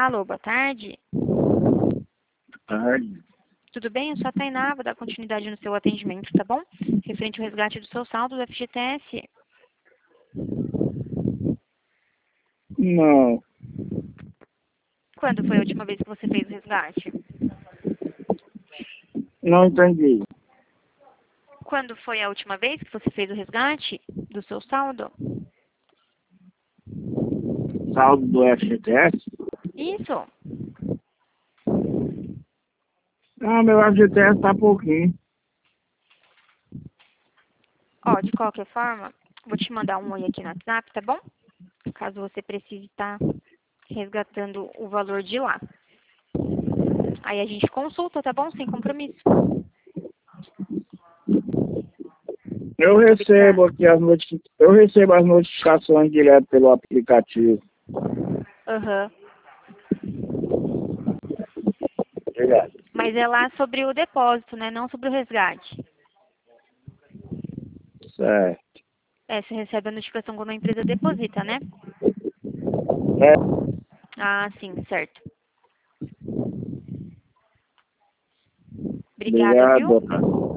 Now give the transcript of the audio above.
Alô, boa tarde. Tarde. Tudo bem? Eu sou a Tainá, vou dar continuidade no seu atendimento, tá bom? Referente ao resgate do seu saldo do FGTS. Não, Quando foi a última vez que você fez o resgate? não entendi. Quando foi a última vez que você fez o resgate do seu saldo? Saldo do FGTS? Isso. Não, meu FGTS tá pouquinho. Ó, de qualquer forma, vou te mandar um oi aqui no WhatsApp, tá bom? Caso você precise estar resgatando o valor de lá. Aí a gente consulta, tá bom? Sem compromisso. Eu recebo aqui eu recebo as notificações direto pelo aplicativo. Aham. Obrigado. Mas é lá sobre o depósito, né? Não sobre o resgate. Certo. Você recebe a notificação quando a empresa deposita, né? É, Ah, sim, certo. Obrigada, obrigado, viu? boa tarde.